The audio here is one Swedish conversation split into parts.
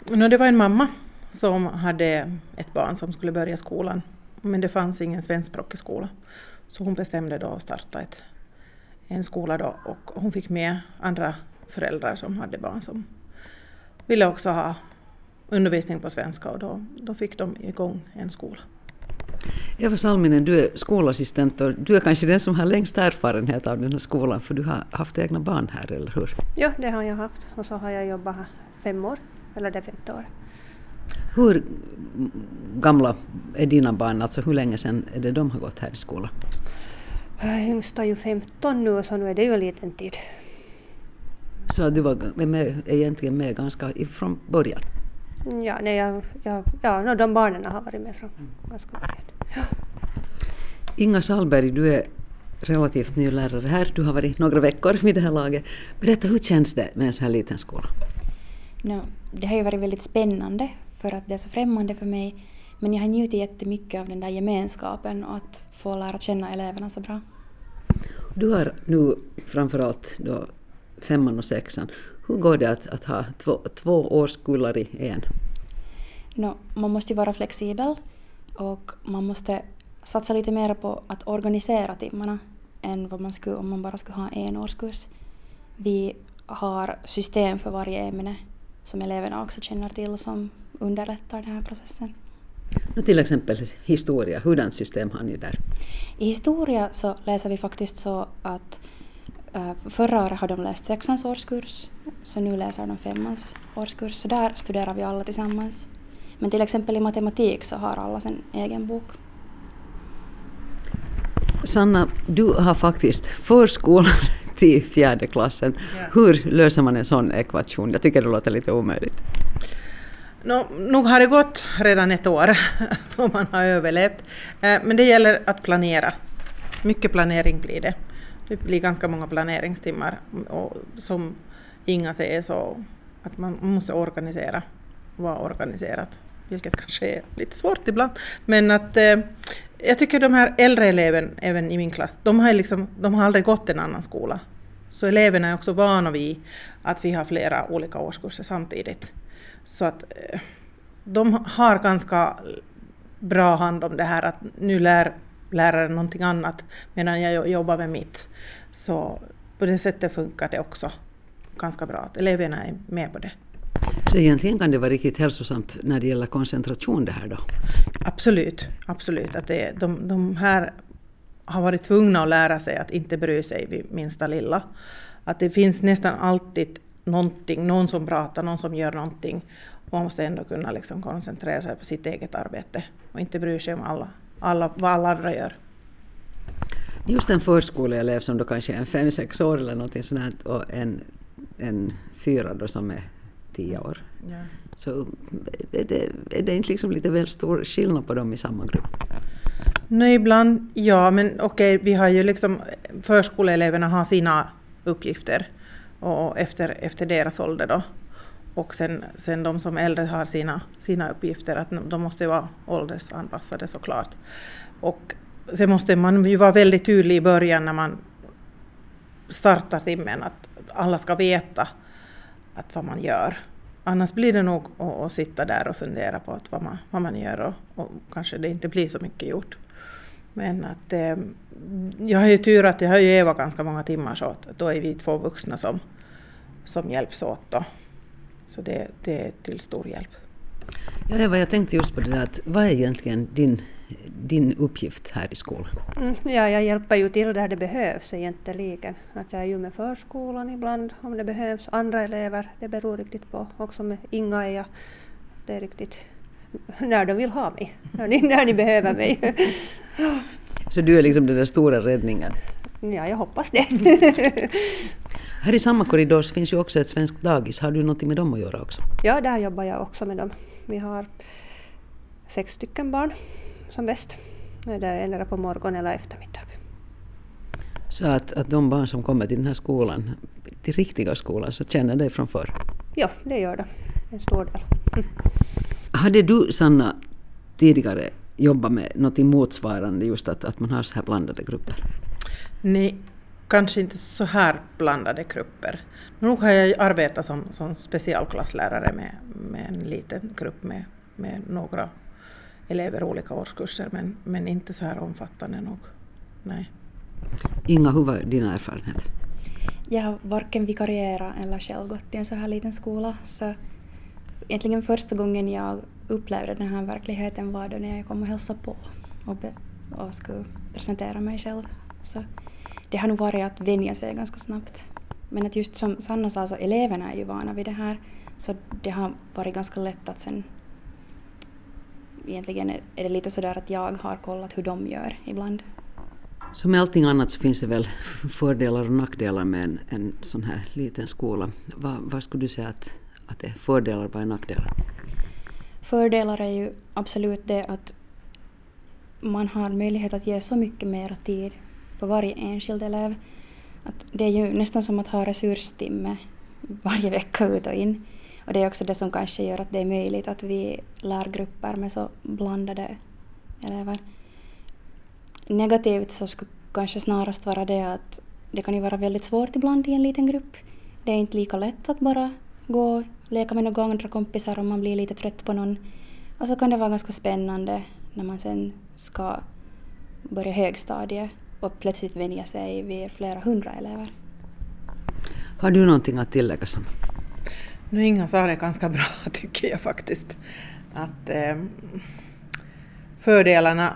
Det var en mamma som hade ett barn som skulle börja skolan. Men det fanns ingen svenskspråkig skola. Så hon bestämde då att starta en skola då. Och hon fick med andra föräldrar som hade barn som ville också ha undervisning på svenska. Och då fick de igång en skola. Eva Salminen, du är skolassistent och du är kanske den som har längst erfarenhet av den här skolan, för du har haft egna barn här, eller hur? Ja, det har jag haft, och så har jag jobbat här 5 år, eller det 5:e år. Hur gamla är dina barn, alltså hur länge sedan är det de har gått här i skolan? Yngsta är ju 15 nu, så nu är det ju en liten tid. Så du var egentligen med ganska ifrån början? Ja, nej, de barnen har varit med från ganska början. Ja. Inga Salberg, du är relativt ny lärare här. Du har varit några veckor vid det här laget. Berätta, hur känns det med en så här liten skola? Det har ju varit väldigt spännande för att det är så främmande för mig. Men jag har njutit jättemycket av den där gemenskapen och att få lära känna eleverna så bra. Du har nu framförallt då 5:an och 6:an. Hur går det att ha två årskullar i en? Man måste ju vara flexibel och man måste satsa lite mer på att organisera timmarna än vad man skulle om man bara skulle ha en årskurs. Vi har system för varje ämne som eleverna också känner till som underlättar den här processen. Till exempel historia, hurdant system har ni där? I historia så läser vi faktiskt så att förra året har de läst 6:ans årskurs, så nu läser de 5:ans årskurs. Så där studerar vi alla tillsammans. Men till exempel i matematik så har alla sin egen bok. Sanna, du har faktiskt förskolan till 4:e klassen. Ja. Hur löser man en sån ekvation? Jag tycker det låter lite omöjligt. Nog har det gått redan ett år om man har överlevt. Men det gäller att planera. Mycket planering blir det. Det blir ganska många planeringstimmar. Och som Inga säger så att man måste vara organiserat. Vilket kanske är lite svårt ibland. Men att jag tycker de här äldre eleverna, även i min klass, de har aldrig gått en annan skola. Så eleverna är också vana vid att vi har flera olika årskurser samtidigt. Så att de har ganska bra hand om det här att nu lär läraren någonting annat medan jag jobbar med mitt. Så på det sättet funkar det också ganska bra att eleverna är med på det. Så egentligen kan det vara riktigt hälsosamt när det gäller koncentration det här då? Absolut. Att de här har varit tvungna att lära sig att inte bry sig vid minsta lilla. Att det finns nästan alltid någon som pratar, någon som gör någonting. Och man måste ändå kunna koncentrera sig på sitt eget arbete och inte bry sig om vad alla andra gör. Just en förskoleelev som då kanske är 5-6 år eller någonting sånt här, och en 4 då som är 10 år. Ja. Så är det inte lite väl stor skillnad på dem i samma grupp? Nej, ibland ja, men okej, vi har ju förskoleeleverna har sina uppgifter och efter deras ålder då. Och sen de som äldre har sina uppgifter, att de måste vara åldersanpassade såklart. Och sen måste man ju vara väldigt tydlig i början när man startar timmen, att alla ska veta vad man gör. Annars blir det nog att sitta där och fundera på vad man gör och kanske det inte blir så mycket gjort. Men att jag har ju tur att jag har ju Eva ganska många timmar, så att då är vi 2 vuxna som hjälps åt då. Så det är till stor hjälp. Ja, Eva, jag tänkte just på det där, att vad är egentligen din uppgift här i skolan? Ja, jag hjälper ju till där det behövs egentligen. Att jag är ju med förskolan ibland om det behövs. Andra elever, det beror riktigt på. Också med Inga är jag, det är riktigt när de vill ha mig, när ni behöver mig. Så du är den där stora räddningen? Ja, jag hoppas det. Här i samma korridor så finns ju också ett svenskt dagis. Har du något med dem att göra också? Ja, där jobbar jag också med dem. Vi har 6 stycken barn som bäst. Det är endera på morgon eller eftermiddag. Så att de barn som kommer till den här skolan, till riktiga skolan, så känner dig från förr? Ja, det gör de. En stor del. Hade du, Sanna, tidigare jobbat med något motsvarande, just att man har så här blandade grupper? Nej, kanske inte så här blandade grupper. Nog har jag arbetat som specialklasslärare med en liten grupp med några elever olika årskurser, men inte så här omfattande nog. Nej. Inga, hur var dina erfarenheter? Jag har varken vikarierat eller själv gått i en så här liten skola. Så egentligen första gången jag upplevde den här verkligheten var då när jag kom och hälsade på och skulle presentera mig själv. Så det har nog varit att vänja sig ganska snabbt. Men att just som Sanna sa, så eleverna är ju vana vid det här. Så det har varit ganska lätt att sen... Egentligen är det lite sådär att jag har kollat hur de gör ibland. Som med allting annat så finns det väl fördelar och nackdelar med en sån här liten skola. Vad skulle du säga att det är fördelar och nackdelar? Fördelar är ju absolut det att man har möjlighet att ge så mycket mer tid på varje enskild elev. Att det är ju nästan som att ha resurstimme varje vecka ut och in. Och det är också det som kanske gör att det är möjligt att vi lär grupper med så blandade elever. Negativt så skulle kanske snarast vara det att det kan ju vara väldigt svårt ibland i en liten grupp. Det är inte lika lätt att bara gå och leka med några andra kompisar om man blir lite trött på någon. Och så kan det vara ganska spännande när man sen ska börja högstadiet och plötsligt vänja sig vid flera hundra elever. Har du någonting att tillägga, Sanna? Nu Inga sa det ganska bra tycker jag faktiskt. Att fördelarna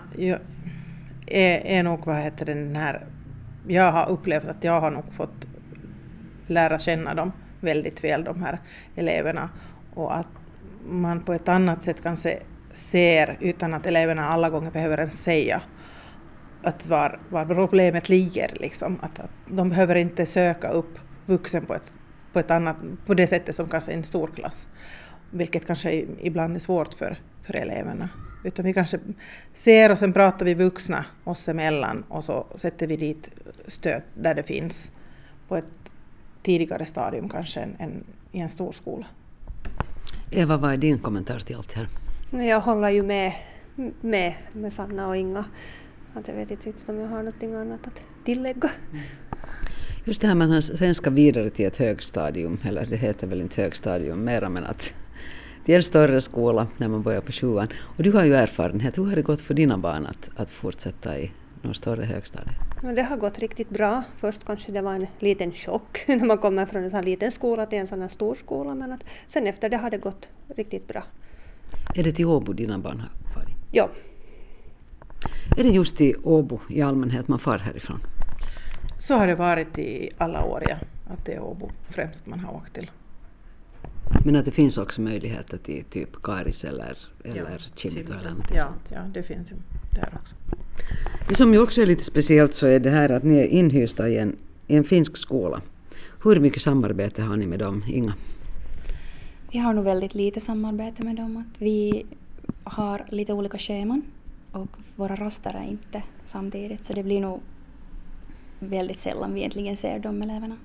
är nog den här... Jag har upplevt att jag har nog fått lära känna dem väldigt väl, de här eleverna. Och att man på ett annat sätt kanske ser, utan att eleverna alla gånger behöver ens säga att var problemet ligger. Liksom. Att de behöver inte söka upp vuxen på ett annat, på det sättet som kanske en stor klass. Vilket kanske ibland är svårt för eleverna. Utan vi kanske ser och sen pratar vi vuxna oss emellan och så sätter vi dit stöd där det finns på ett tidigare stadium kanske än i en stor skola. Eva, vad är din kommentar till allt här? Jag håller ju med Sanna och Inga. Att jag vet inte riktigt om jag har något annat att tillägga. Just det här med att sen ska vidare till ett högstadium, eller det heter väl inte högstadium mera, men att till en större skola när man börjar på 7:an. Och du har ju erfarenhet. Hur har det gått för dina barn att fortsätta i någon större högstadie? Det har gått riktigt bra. Först kanske det var en liten chock när man kommer från en sån liten skola till en sån här stor skola. Men att sen efter det har det gått riktigt bra. Är det till Åbo dina barn har varit? Ja. Är det just i Åbo i allmänhet man far härifrån? Så har det varit i alla år, ja. Att det är Åbo främst man har åkt till. Men att det finns också möjligheter till typ Karis eller Kimito eller något sånt. Ja, det finns ju där också. Det som ju också är lite speciellt så är det här att ni är inhysta i en finsk skola. Hur mycket samarbete har ni med dem, Inga? Vi har nog väldigt lite samarbete med dem. Att vi har lite olika scheman och våra raster är inte samtidigt. Så det blir nog väldigt sällan vi egentligen ser de eleverna.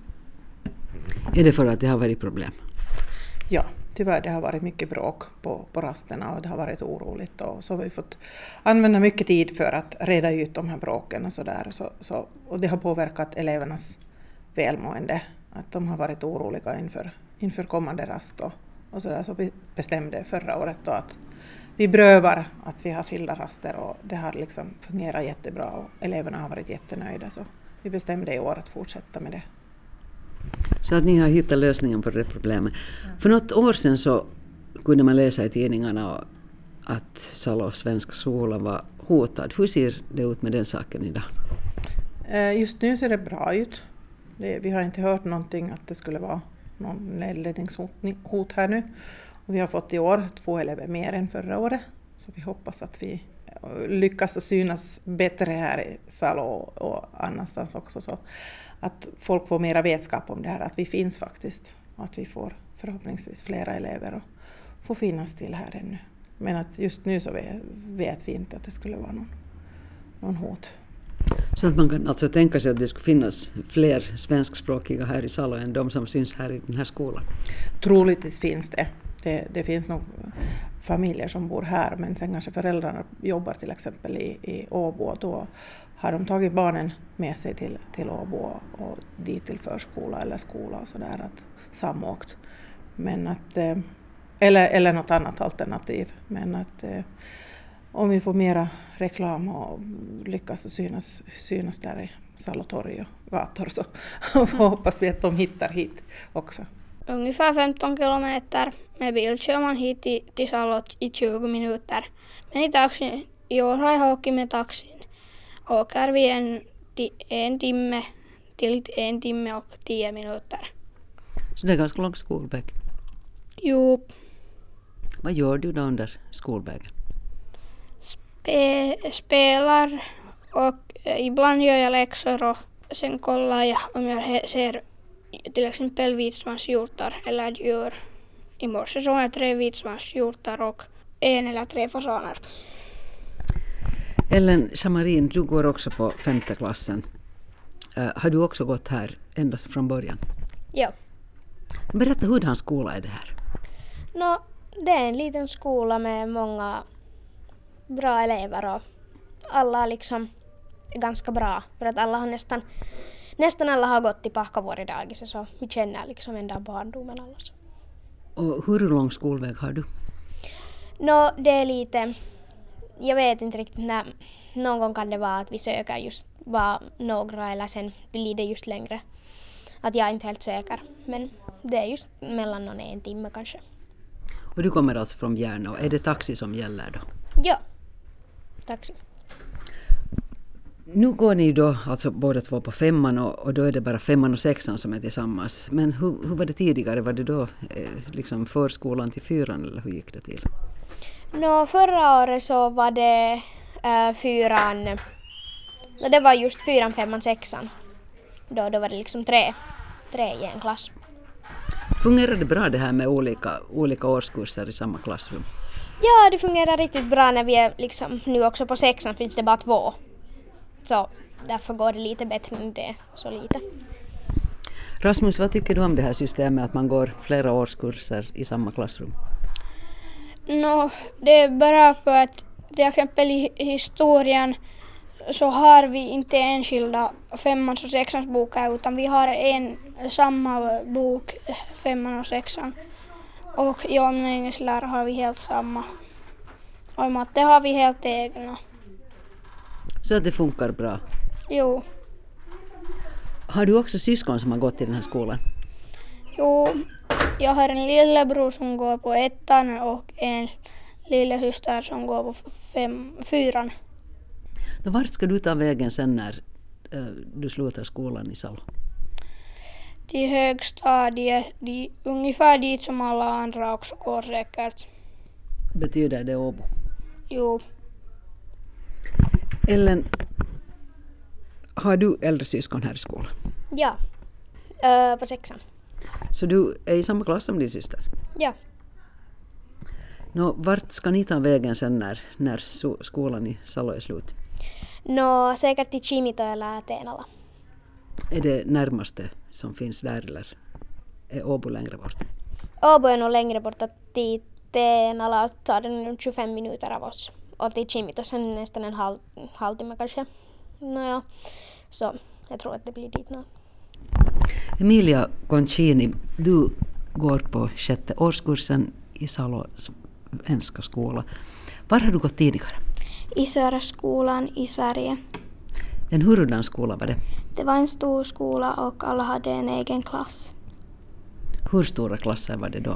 Är det för att det har varit problem? Ja, tyvärr det har varit mycket bråk på rasterna och det har varit oroligt. Och så har vi fått använda mycket tid för att reda ut de här bråken och sådär. Och det har påverkat elevernas välmående. Att de har varit oroliga inför kommande rast och sådär. Så vi bestämde förra året då att vi prövar att vi har skilda raster och det har liksom fungerat jättebra och eleverna har varit jättenöjda. Så vi bestämde i år att fortsätta med det. Så att ni har hittat lösningen på det problemet. Ja. För något år sedan så kunde man läsa i tidningarna att Salo svenska skola var hotad. Hur ser det ut med den saken idag? Just nu ser det bra ut. Vi har inte hört någonting att det skulle vara någon nedläggningshot här nu. Och vi har fått i år 2 elever mer än förra året. Så vi hoppas att vi lyckas att synas bättre här i Salo och annanstans också. Så att folk får mera vetskap om det här, att vi finns faktiskt. Och att vi får förhoppningsvis flera elever och får finnas till här ännu. Men att just nu så vet vi inte att det skulle vara någon hot. Så att man kan alltså tänka sig att det skulle finnas fler svenskspråkiga här i Salo än de som syns här i den här skolan? Troligtvis finns det. Det finns nog familjer som bor här, men sen kanske föräldrarna jobbar till exempel i Åbo, och då har de tagit barnen med sig till Åbo och dit till förskola eller skola och sådär, att samåkt. Men att, eller något annat alternativ. Men att om vi får mera reklam och lyckas synas där i Salo torg och gator, så hoppas vi att de hittar hit också. Ungefär 15 kilometer. Med bil kör man hit till Salo i 20 minuter. Men i taxin, i år har jag åkt med taxin. Åker vi en timme till 1 timme och 10 minuter. Så det är ganska lång skolväg. Jo. Vad gör du då under skolvägen? Spelar och ibland gör jag läxor och sen kollar jag om jag ser till exempel vitsvanshjortar eller djur. I morse såg jag 3 vitsvanshjortar och 1 eller 3 fasaner. Ellen Chamarin, du går också på 5:e klassen. Har du också gått här ända från början? Ja. Berätta, hurdan skola är det här? Det är en liten skola med många bra elever och alla liksom är ganska bra. För att alla har nästan alla har gått i Pahkavuori-dagis, så vi känner liksom ända barndomen alla. Och hur lång skolväg har du? Det är lite, jag vet inte riktigt när, någon gång kan det vara att vi söker just bara några eller sen blir det just längre. Att jag är inte helt säker, men det är just mellan någon 1 timme kanske. Och du kommer alltså från Järna, är det taxi som gäller då? Ja, taxi. Nu går ni då alltså båda två på 5:an och då är det bara 5:an och 6:an som är tillsammans. Men hur var det tidigare? Var det då liksom förskolan till 4:an eller hur gick det till? Förra året så var det 4:an, det var just 4:an, 5:an, 6:an. Då var det liksom tre i en klass. Fungerar det bra det här med olika årskurser i samma klassrum? Ja, det fungerar riktigt bra när vi är liksom, nu också på 6:an finns det bara 2. Så därför går det lite bättre än det, så lite. Rasmus, vad tycker du om det här systemet att man går flera årskurser i samma klassrum? Det är bara för att till exempel i historien så har vi inte enskilda 5:ans och 6:ans böcker, utan vi har samma bok 5:an och 6:an. Och i omgängeslära har vi helt samma. Och i matte har vi helt egna. Så att det funkar bra? Jo. Har du också syskon som har gått i den här skolan? Jo, jag har en lillebror som går på 1:an och en lillasyster som går på 4:an. Vart ska du ta vägen sen när du slutar skolan i Salo? Till högstadiet, ungefär dit som alla andra också går säkert. Betyder det Åbo? Jo. Ellen, har du äldre syskon här i skolan? Ja, på 6:an. Så du är i samma klass som din syster? Ja. Vart ska ni ta vägen sen när skolan i Salo är slut? Säkert till Kimito eller Tenala. Är det närmaste som finns där eller är Åbo längre bort? Åbo är nog längre bort, att till Tenala tar det 25 minuter av oss. Och till Kimito sen nästan en halvtimme kanske. Så jag tror att det blir dit nu. Emilia Concini, du går på 6:e årskursen i Salos enska skola. Var har du gått tidigare? I Söraskolan i Sverige. En hurdan skola var det? Det var en stor skola och alla hade en egen klass. Hur stora klasser var det då?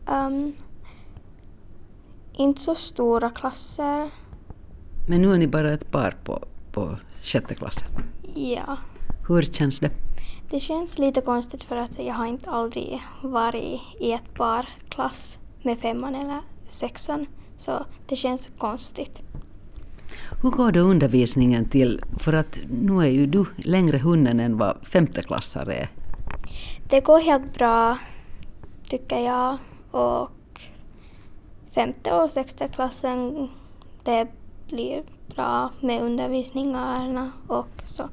Inte så stora klasser. Men nu är ni bara ett par på 6:e klassen. Ja. Hur känns det? Det känns lite konstigt för att jag har inte aldrig varit i ett par klass med 5:an eller 6:an. Så det känns konstigt. Hur går det undervisningen till? För att nu är ju du längre hunnen än vad 5:e-klassare är. Det går helt bra tycker jag. Och 5:e och 6:e klassen, det blir bra med undervisningarna och så.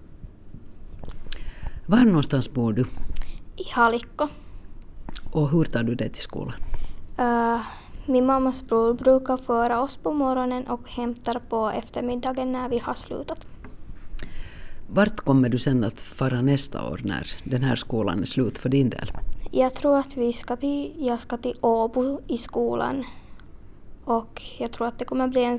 Var någonstans bor du? I Halikko. Och hur tar du dig till skolan? min mammas bror brukar föra oss på morgonen och hämtar på eftermiddagen när vi har slutat. Vart kommer du sen att fara nästa år när den här skolan är slut för din del? Jag tror att jag ska till Åbo i skolan. Och jag tror att det kommer bli en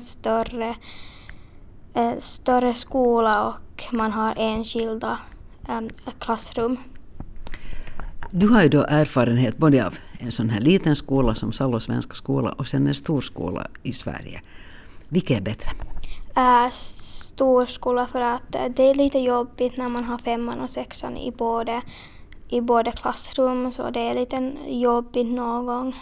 större skola och man har enskilda klassrum. Du har ju då erfarenhet både av en sån här liten skola som Salo svenska skola och sen en stor skola i Sverige. Vilket är bättre? Stor skola för att det är lite jobbigt när man har 5:an och 6:an i båda klassrum, så det är lite jobbigt någon gång.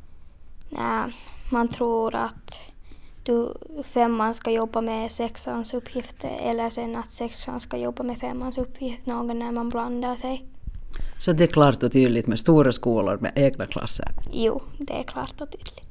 Man tror att 5:an ska jobba med 6:ans uppgifter eller sen att 6:an ska jobba med 5:ans uppgifter någon när man blandar sig. Så det är klart och tydligt med stora skolor med egna klasser? Jo, det är klart och tydligt.